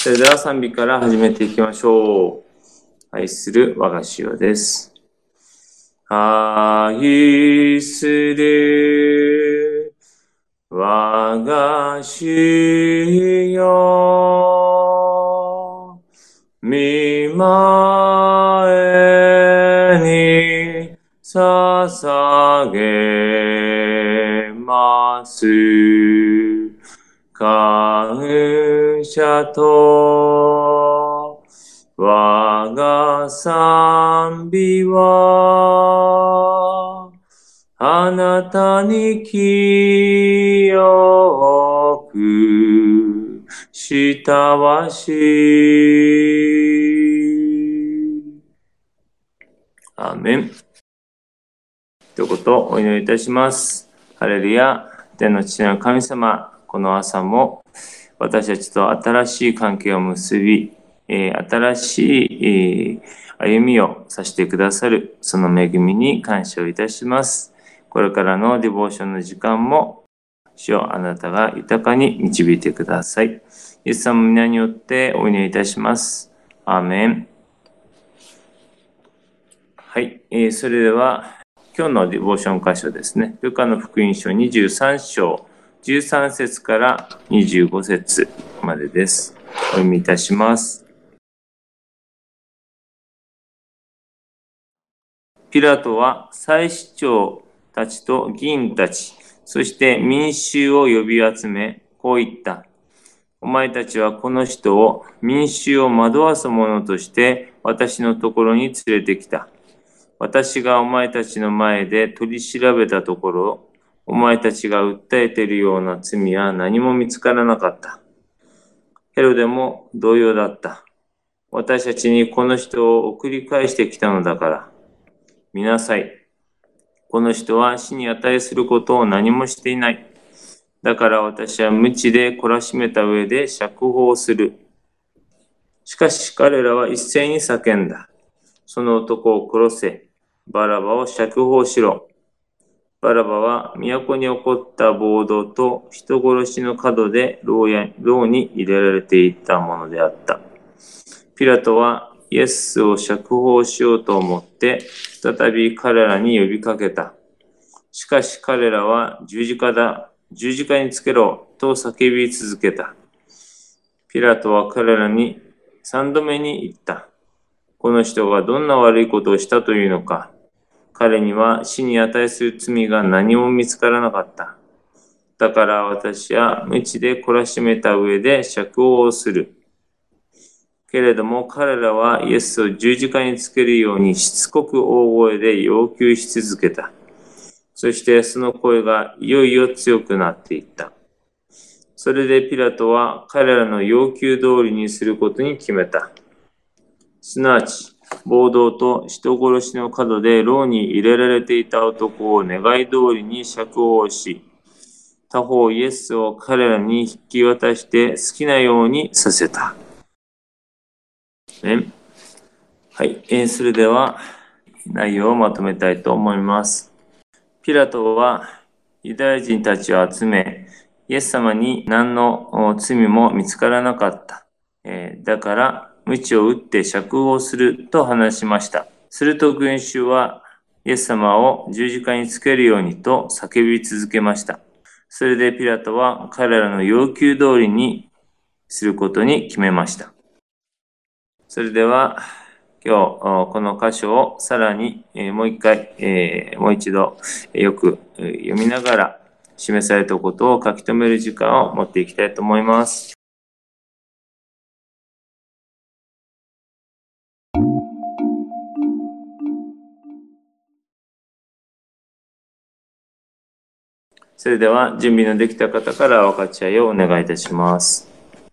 それでは賛美から始めていきましょう。愛する我が主よです。愛する我が主よ、御前に捧げます。感謝と我が賛美はあなたに清く親しい。アーメン。ということをお祈りいたします。ハレルヤ。天の父なる神様、この朝も私たちと新しい関係を結び、新しい歩みをさせてくださる、その恵みに感謝をいたします。これからのデボーションの時間も、主よあなたが豊かに導いてください。イエス様の皆によってお祈りいたします。アーメン。はい、それでは、今日のデボーション箇所ですね。ルカの福音書23章13節から25節までです。お読みいたします。ピラトは祭司長たちと議員たち、そして民衆を呼び集め、こう言った。お前たちはこの人を民衆を惑わす者として私のところに連れてきた。私がお前たちの前で取り調べたところ、お前たちが訴えているような罪は何も見つからなかった。ヘロデも同様だった。私たちにこの人を送り返してきたのだから。見なさい。この人は死に値することを何もしていない。だから私は無知で懲らしめた上で釈放する。しかし彼らは一斉に叫んだ。その男を殺せ。バラバを釈放しろ。バラバは都に起こった暴動と人殺しの角で牢に入れられていたものであった。ピラトはイエスを釈放しようと思って再び彼らに呼びかけた。しかし彼らは十字架だ、十字架につけろと叫び続けた。ピラトは彼らに3度目に言った。この人がどんな悪いことをしたというのか。彼には死に値する罪が何も見つからなかった。だから私は無知で懲らしめた上で釈放する。けれども彼らはイエスを十字架につけるようにしつこく大声で要求し続けた。そしてその声がいよいよ強くなっていった。それでピラトは彼らの要求通りにすることに決めた。すなわち、暴動と人殺しの角で牢に入れられていた男を願い通りに釈放し、他方イエスを彼らに引き渡して好きなようにさせた。はい、それでは内容をまとめたいと思います。ピラトはユダヤ人たちを集め、イエス様に何の罪も見つからなかった。だから鞭を打って釈放すると話しました。すると群衆はイエス様を十字架につけるようにと叫び続けました。それでピラトは彼らの要求通りにすることに決めました。それでは今日この箇所をさらにもう一度よく読みながら示されたことを書き留める時間を持っていきたいと思います。それでは準備のできた方から分かち合いをお願いいたします。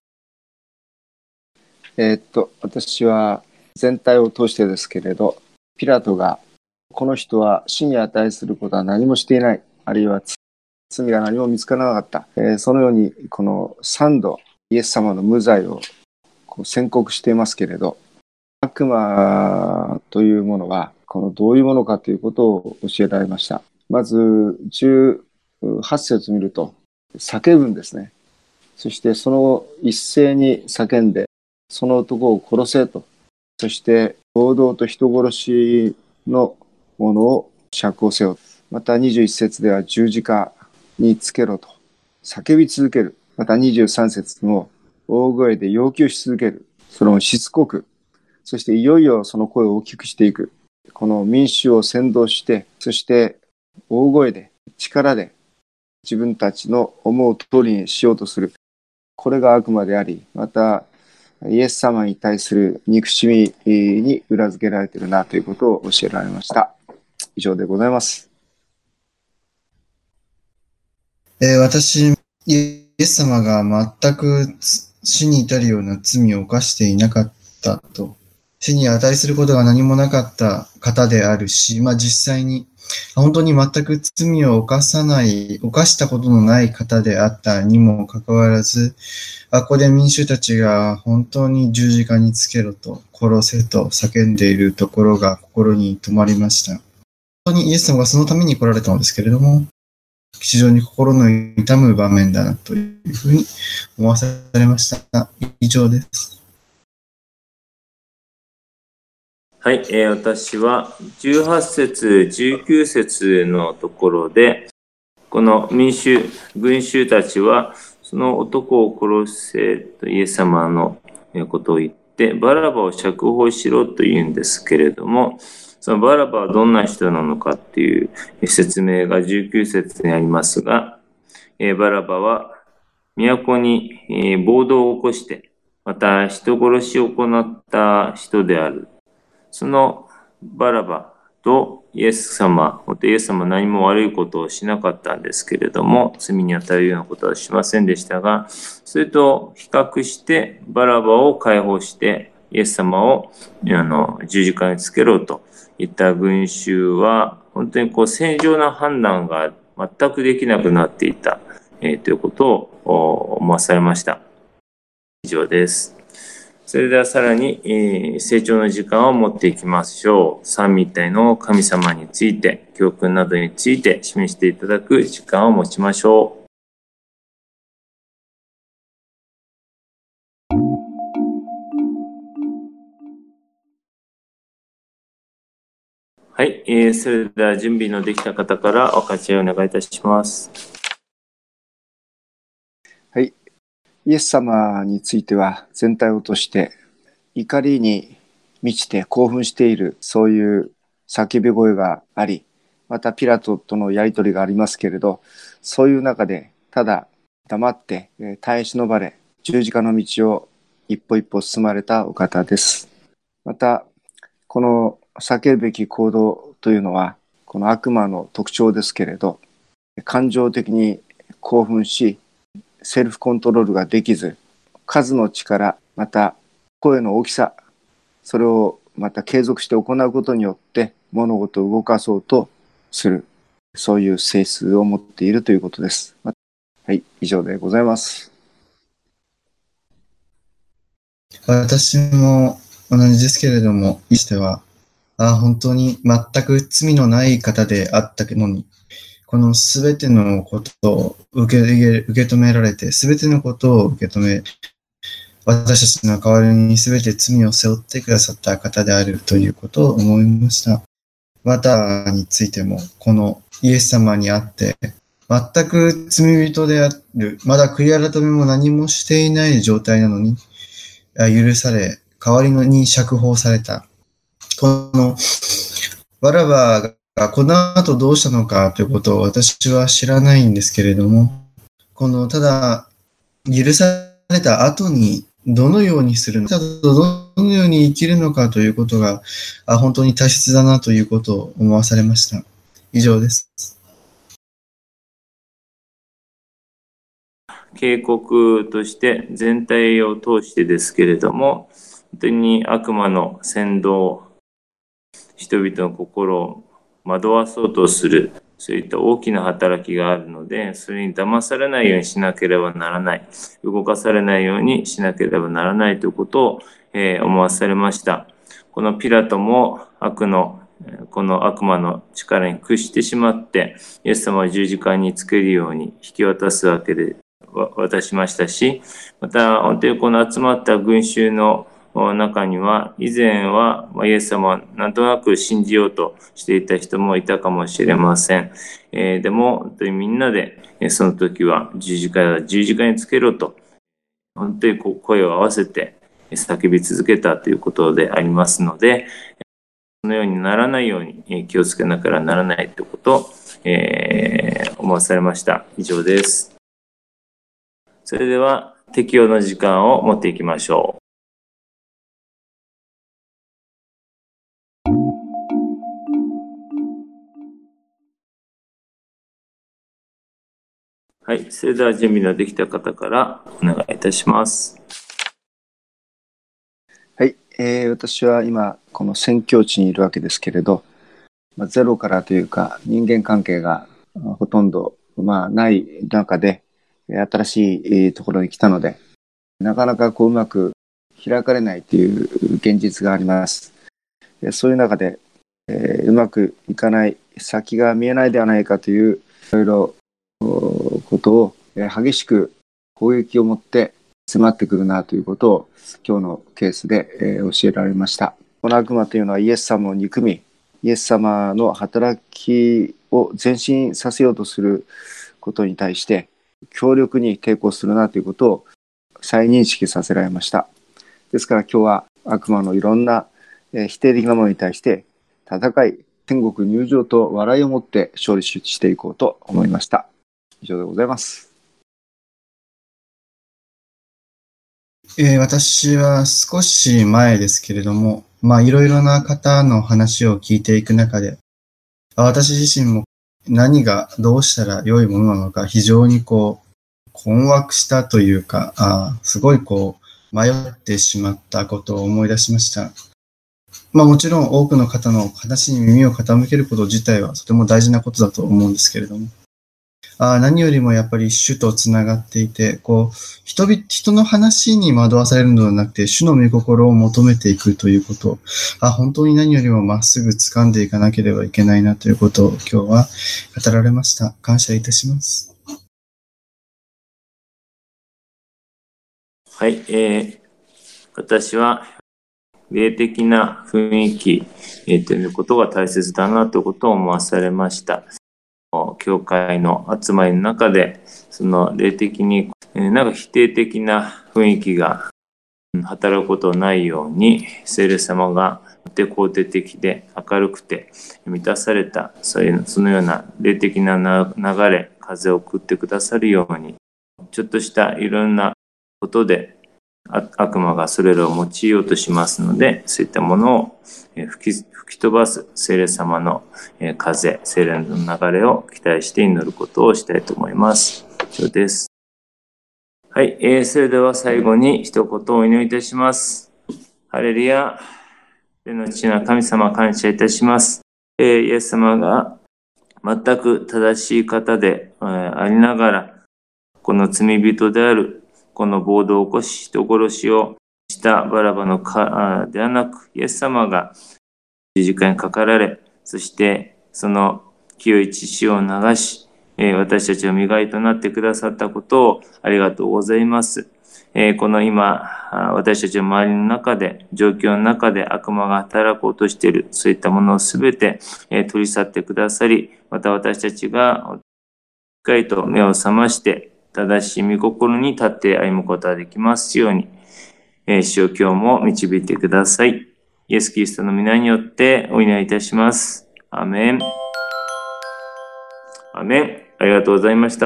私は全体を通してですけれど、ピラトがこの人は死に値することは何もしていない、あるいは罪が何も見つからなかった、そのようにこの3度イエス様の無罪を宣告していますけれど、悪魔というものはどういうものかということを教えられました。まず18節を見ると叫ぶんですね。そしてその一斉に叫んでその男を殺せと、そして暴動と人殺しのものを釈放せよ。また21節では十字架につけろと叫び続ける。また23節も大声で要求し続ける。それもしつこく、そしていよいよその声を大きくしていく。この民衆を扇動して、そして大声で力で自分たちの思う通りにしようとする。これが悪魔であり、またイエス様に対する憎しみに裏付けられているなということを教えられました。以上でございます。 私、イエス様が全く死に至るような罪を犯していなかったと、死に値することが何もなかった方であるし、実際に本当に全く罪を犯したことのない方であったにもかかわらず、ここで民衆たちが本当に十字架につけろと、殺せと叫んでいるところが心に留まりました。本当にイエス様がそのために来られたのですけれども、非常に心の痛む場面だなというふうに思わされました。以上です。 はい、私は18節、19節のところで、この群衆たちは、その男を殺せとイエス様のことを言って、バラバを釈放しろと言うんですけれども、そのバラバはどんな人なのかっていう説明が19節にありますが、バラバは都に暴動を起こして、また人殺しを行った人である。そのバラバとイエス様は何も悪いことをしなかったんですけれども、罪に当たるようなことはしませんでしたが、それと比較してバラバを解放して、イエス様を十字架につけろといった群衆は、本当に正常な判断が全くできなくなっていた、ということを思わされました。以上です。それではさらに、成長の時間を持っていきましょう。三位一体の神様について、教訓などについて示していただく時間を持ちましょう。はい、それでは準備のできた方からお勝ち合いお願いいたします。 はい。イエス様については全体を通して怒りに満ちて興奮している、そういう叫び声があり、またピラトとのやり取りがありますけれど、そういう中でただ黙って耐え忍ばれ、十字架の道を一歩一歩進まれたお方です。またこの避けるべき行動というのはこの悪魔の特徴ですけれど、感情的に興奮しセルフコントロールができず、数の力、また声の大きさ、それをまた継続して行うことによって物事を動かそうとする、そういう性質を持っているということです。はい、以上でございます。 私も同じですけれども、にしては、本当に全く罪のない方であったのに、このすべてのことを受け止められて、すべてのことを受け止め、私たちの代わりにすべて罪を背負ってくださった方であるということを思いました。またについても、このイエス様にあって、全く罪人である、まだ悔い改めも何もしていない状態なのに、許され、代わりに釈放された。このバラバがこの後どうしたのかということを私は知らないんですけれども、ただ許された後にどのようにするのか、どのように生きるのかということが本当に大切だなということを思わされました。以上です。 警告として全体を通してですけれども、本当に悪魔の扇動、人々の心を惑わそうとする、そういった大きな働きがあるので、それに騙されないようにしなければならない、動かされないようにしなければならないということを、思わされました。このピラトもこの悪魔の力に屈してしまって、イエス様を十字架につけるように引き渡すわけで渡しましたし、また、本当にこの集まった群衆の中には、以前はイエス様はなんとなく信じようとしていた人もいたかもしれません。でも、本当にみんなで、その時は十字架につけろと、本当に声を合わせて叫び続けたということでありますので、そのようにならないように気をつけなければならないということを、思わされました。以上です。それでは、適用の時間を持っていきましょう。はい、それでは準備のできた方からお願いいたします。 はい、私は今この宣教地にいるわけですけれど、ゼロからというか人間関係がほとんどない中で新しいところに来たので、なかなかうまく開かれないという現実があります。そういう中で、うまくいかない、先が見えないではないかといういろいろことを激しく攻撃を持って迫ってくるなということを今日のケースで教えられました。この悪魔というのはイエス様を憎み、イエス様の働きを前進させようとすることに対して強力に抵抗するなということを再認識させられました。ですから今日は悪魔のいろんな否定的なものに対して戦い、天国入場と笑いをもって勝利していこうと思いました。以上でございます。 私は少し前ですけれども、いろいろな方の話を聞いていく中で、私自身も何がどうしたら良いものなのか非常に困惑したというか、すごい迷ってしまったことを思い出しました。もちろん多くの方の話に耳を傾けること自体はとても大事なことだと思うんですけれども、何よりもやっぱり主とつながっていて、人の話に惑わされるのではなくて、主の御心を求めていくということを、本当に何よりもまっすぐ掴んでいかなければいけないなということを今日は語られました。感謝いたします。 はい、私は霊的な雰囲気、ということが大切だなということを思わされました。教会の集まりの中で、その霊的に否定的な雰囲気が働くことないように、聖霊様が肯定的で明るくて満たされた、そのような霊的な流れ、風を送ってくださるように、ちょっとしたいろんなことで悪魔がそれらを用いようとしますので、そういったものを吹き飛ばす聖霊様の風、聖霊の流れを期待して祈ることをしたいと思います。以上です。はい、それでは最後に一言お祈りいたします。ハレルヤ、天の父な神様、感謝いたします。イエス様が全く正しい方でありながら、この罪人であるこの暴動を起こし、人殺しをしたバラバのではなく、イエス様が十字架にかかられ、そしてその清い血潮を流し、私たちの磨いとなってくださったことをありがとうございます。この今、私たちの周りの中で、状況の中で悪魔が働こうとしている、そういったものをすべて取り去ってくださり、また私たちがしっかりと目を覚まして、正しい御心に立って歩むことができますように、主を今日も導いてください。イエス・キリストの皆によってお祈りいたします。アーメン。アーメン。ありがとうございました。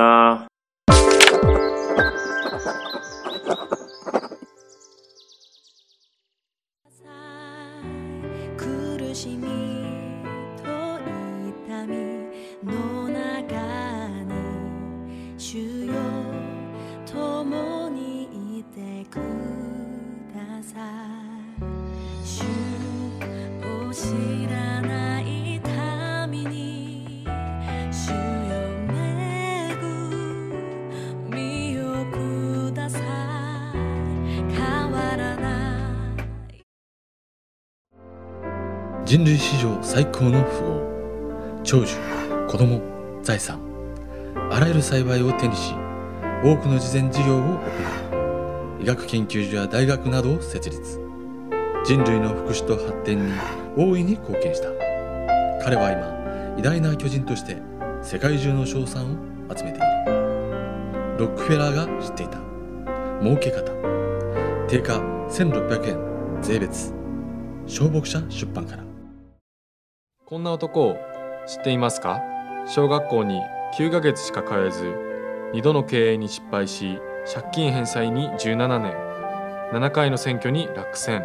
苦しみと痛みの中に主よ共にいてください。主を知らない民に主よ恵みをください。変わらない人類史上最高の富豪、長寿、子供、財産、あらゆる幸いを手にし、 多くの慈善事業を行い、医学研究所や大学などを設立。人類の福祉と発展に大いに貢献した。彼は今、偉大な巨人として世界中の称賛を集めている。ロックフェラーが知っていた儲け方。定価1600円税別。小牧者出版から。 こんな男を知っていますか？小学校に9ヶ月しか通えず、2度の経営に失敗し、借金返済に17年、7回の選挙に落選。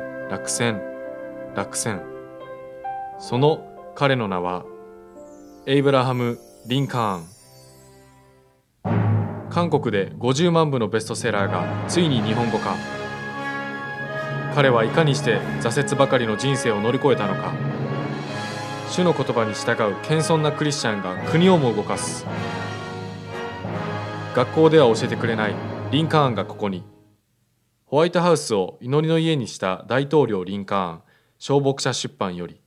その彼の名はエイブラハム・リンカーン。韓国で50万部のベストセラーがついに日本語化。彼はいかにして挫折ばかりの人生を乗り越えたのか。主の言葉に従う謙遜なクリスチャンが国をも動かす。学校では教えてくれないリンカーンがここに。ホワイトハウスを祈りの家にした大統領リンカーン、小牧者出版より。